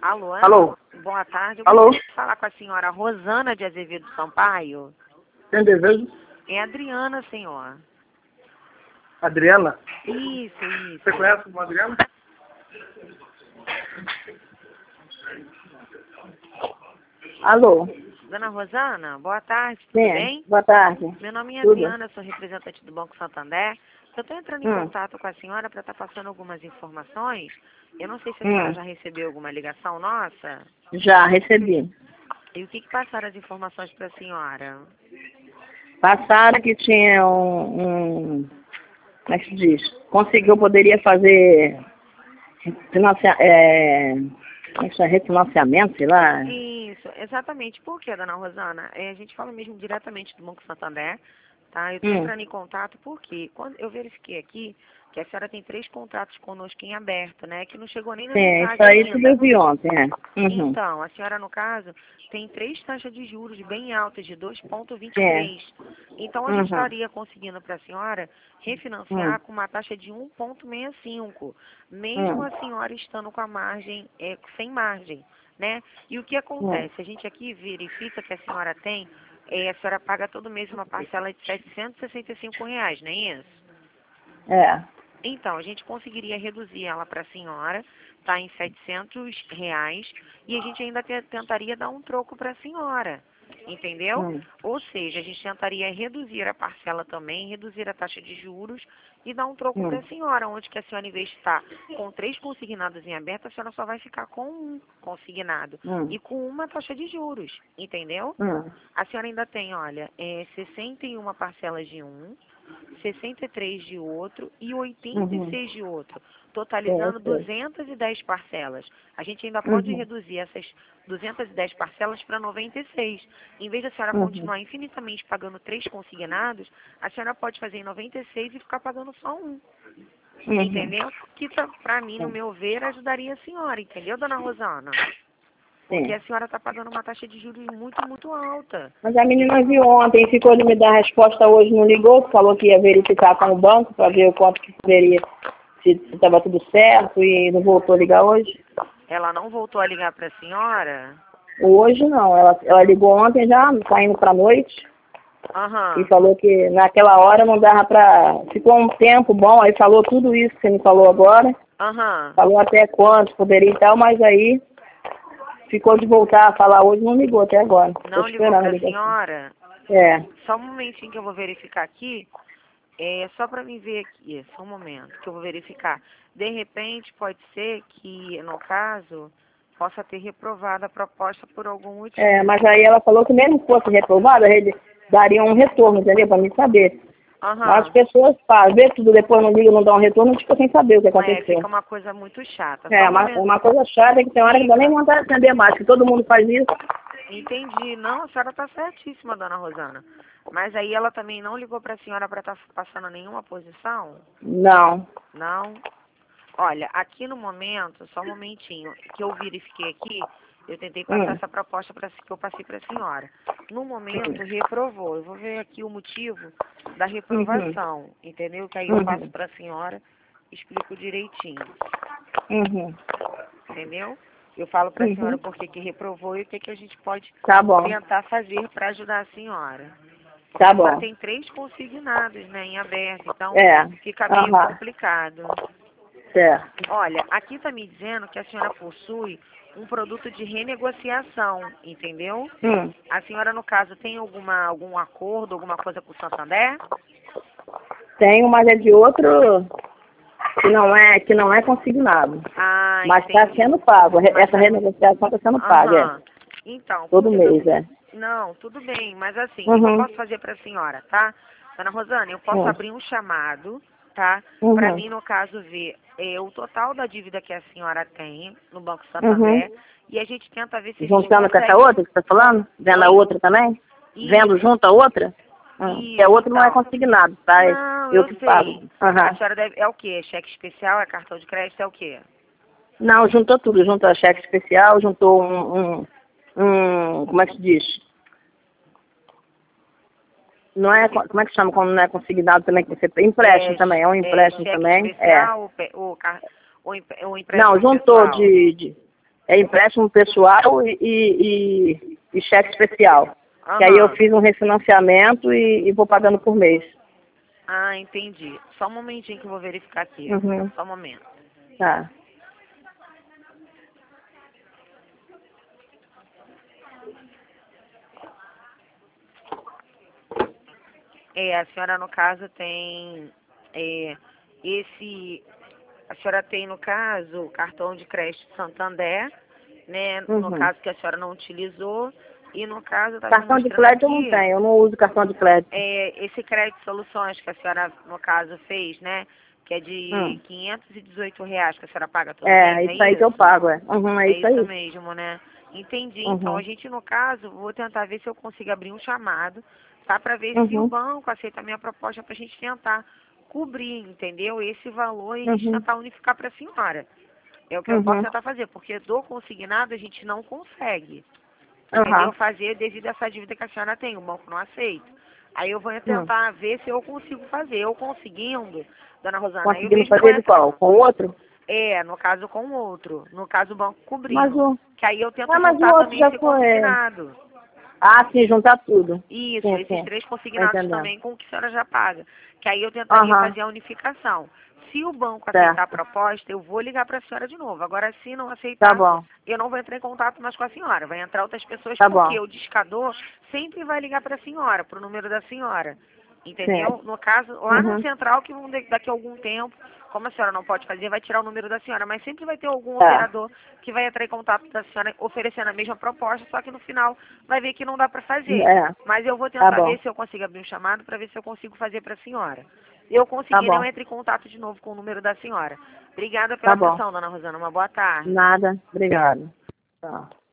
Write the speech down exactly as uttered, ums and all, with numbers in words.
Alô? Alô? Boa tarde. Eu Alô? gostaria de falar com a senhora Rosana de Azevedo Sampaio. Tem desejo? É Adriana, senhor. Adriana? Isso, isso. Você conhece uma Adriana? Alô? Dona Rosana, boa tarde, tudo Sim, bem? boa tarde. Meu nome é Tudo? Adriana, sou representante do Banco Santander. Eu estou entrando em Hum. contato com a senhora para estar passando algumas informações. Eu não sei se a Hum. senhora já recebeu alguma ligação nossa. Já recebi. E o que, que passaram as informações para a senhora? Passaram que tinha um, um... Como é que se diz? Conseguiu, poderia fazer... Financia, é, como é que chama? Refinanciamento, sei lá. Isso, exatamente. Por quê, dona Rosana? É, a gente fala mesmo diretamente do Banco Santander, tá? Eu estou Hum. entrando em contato porque quando eu verifiquei aqui que a senhora tem três contratos conosco em aberto, né? Que não chegou nem na Sim, metade isso aí tudo ainda. eu vi ontem, é. Uhum. Então, a senhora, no caso, tem três taxas de juros bem altas, de dois vírgula vinte e Sim. três. Então, a gente Uhum. estaria conseguindo para a senhora Hum. refinanciar com uma taxa de um vírgula sessenta e cinco, mesmo Hum. a senhora estando com a margem, é, sem margem, né? E o que Hum. acontece? A gente aqui verifica que a senhora tem, é, a senhora paga todo mês uma parcela de setecentos e sessenta e cinco reais, não é isso? É. Então, a gente conseguiria reduzir ela para a senhora, tá, em setecentos reais, e a gente ainda te- tentaria dar um troco para a senhora, entendeu? Hum. Ou seja, a gente tentaria reduzir a parcela também, reduzir a taxa de juros e dar um troco para Hum. a senhora, onde que a senhora, em vez de estar com três consignados em aberto, a senhora só vai ficar com um consignado Hum. e com uma taxa de juros, entendeu? Hum. A senhora ainda tem, olha, é, sessenta e uma parcelas de um, sessenta e três de outro e oitenta e Uhum. seis de outro, Sim, eu totalizando sei. duzentas e dez parcelas. A gente ainda pode Uhum. reduzir essas duzentas e dez parcelas para noventa e seis. Em vez da senhora Uhum. continuar infinitamente pagando três consignados, a senhora pode fazer em noventa e seis e ficar pagando só um. Uhum. Entendeu? Que para mim, no Sim. meu ver, ajudaria a senhora, entendeu, dona Rosana? Porque Sim. a senhora está pagando uma taxa de juros muito, muito alta. Mas a menina viu ontem, ficou de me dar a resposta hoje, não ligou, falou que ia verificar com o banco para ver o quanto que poderia, se estava tudo certo e não voltou a ligar hoje. Ela não voltou a ligar para a senhora? Hoje não, ela, ela ligou ontem já, tá indo para noite, e Aham. falou que naquela hora não dava para... Ficou um tempo bom, aí falou tudo isso que você me falou agora, Aham. falou até quanto poderia e tal, mas aí ficou de voltar a falar hoje, não ligou até agora. Estou Não ligou esperando a para a ligação. senhora? É. Só um momentinho que eu vou verificar aqui. É só para mim ver aqui, só um momento que eu vou verificar. De repente, pode ser que, no caso, possa ter reprovado a proposta por algum É, motivo. mas aí ela falou que mesmo que fosse reprovada, ele daria um retorno, entendeu? Para mim saber. Mas as Aham. pessoas fazem, vê tudo, depois não ligam, não dão um retorno, tipo, sem saber o que É, fica aconteceu. uma coisa muito chata. É, Só um uma, é momento. uma coisa chata que tem hora que dá nem Fica. vontade de atender mais, que todo mundo faz isso. Entendi. Não, a senhora está certíssima, dona Rosana. Mas aí ela também não ligou para a senhora para estar passando nenhuma posição? Não. Não? Olha, aqui no momento, só um momentinho, que eu verifiquei aqui, eu tentei passar Hum. essa proposta pra, que eu passei para a senhora. No momento, reprovou. Eu vou ver aqui o motivo da Uhum. reprovação, entendeu? Que aí eu passo Uhum. para a senhora, explico direitinho, Uhum. entendeu? Eu falo para a senhora Uhum. por que que reprovou e o que que a gente pode Tá bom. tentar fazer para ajudar a senhora. Porque Tá a senhora bom. tem três consignados, né, em aberto, então É. fica meio Aham. complicado. Certo. Olha, aqui está me dizendo que a senhora possui um produto de renegociação, entendeu? Hum. A senhora, no caso, tem alguma, algum acordo, alguma coisa com o Santander? Tenho, mas é de outro que não é, que não é consignado. Ah, Mas está entendi. sendo pago. Re- Mas Essa tá... renegociação está sendo paga, é. Aham. Então, Todo porque... mês, é. Não, tudo bem, mas assim, o que que eu Uhum. posso fazer para a senhora, tá? Dona Rosana, eu posso Uhum. abrir um chamado, tá? Para Uhum. mim, no caso, ver é, o total da dívida que a senhora tem no Banco Uhum. Santander e a gente tenta ver se a gente Juntando com essa consegue... outra que você está falando? Vendo a Oi? outra também? Vendo Isso, junto a outra? Hum. Que a isso, outra não é então. consignado, tá? É Não, eu eu que pago. sei. A Aham. senhora deve... É o quê? Cheque especial? É cartão de crédito? É o quê? Não, juntou tudo. Juntou a cheque especial, juntou um, um, um... Como é que se diz? Não é... Como é que chama quando não é consignado também? Que você, empréstimo É, também. É um é empréstimo cheque também. É. especial ou, pe- ou, car- ou, em- ou Não, empréstimo juntou pessoal? de... de É empréstimo pessoal e, e, e cheque especial. Aham. Que aí eu fiz um refinanciamento e, e vou pagando por mês. Ah, entendi. Só um momentinho que eu vou verificar aqui. Uhum. Só um momento. Tá. É, a senhora, no caso, tem é, esse... A senhora tem, no caso, o cartão de crédito Santander, né? No Uhum. caso que a senhora não utilizou. E no caso, está me Cartão de mostrando crédito eu não aqui... tenho, eu não uso cartão de crédito. É, esse crédito soluções que a senhora, no caso, fez, né? Que é de Hum. quinhentos e dezoito reais que a senhora paga todo É, mês, é isso aí que eu isso? pago, é. Uhum, é É isso isso aí. mesmo, né? Entendi. Então, a Uhum. gente, no caso, vou tentar ver se eu consigo abrir um chamado, tá? Para ver se o Uhum. banco aceita a minha proposta para a gente tentar cobrir, entendeu? Esse valor e a gente Uhum. tentar unificar para a senhora. É o que eu posso Uhum. tentar fazer, porque do consignado a gente não consegue, entendeu? Uhum. Fazer devido a essa dívida que a senhora tem, o banco não aceita. Aí eu vou Hum. tentar ver se eu consigo fazer. Eu conseguindo, dona Rosana, aí eu Conseguimos mesmo vou fazer de entrar. qual? Com o outro? É, no caso com o outro. No caso o banco Mas cobrindo. o... Que aí eu tento Ah, mas o juntar outro também já esse foi... consignado. Ah, sim, juntar tudo. Isso, Sim, esses sim. três Tô consignados entendendo. também com o que a senhora já paga. Que aí eu tentaria Aham. fazer a unificação. Se o banco aceitar a Certo. proposta, eu vou ligar para a senhora de novo. Agora, se não Tá aceitar, bom. eu não vou entrar em contato mais com a senhora. Vai entrar outras pessoas, Tá porque bom. o discador sempre vai ligar para a senhora, para o número da senhora. Sim. Entendeu? No caso, lá na Uhum. central, que vão de- daqui a algum tempo, como a senhora não pode fazer, vai tirar o número da senhora. Mas sempre vai ter algum É. operador que vai entrar em contato da senhora oferecendo a mesma proposta, só que no final vai ver que não dá para fazer. É. Mas eu vou Tá tentar bom. ver se eu consigo abrir um chamado para ver se eu consigo fazer para a senhora. Eu Tá conseguir, eu bom. entro em contato de novo com o número da senhora. Obrigada pela Tá bom. atenção, dona Rosana. Uma boa tarde. Nada. Obrigada. Tá.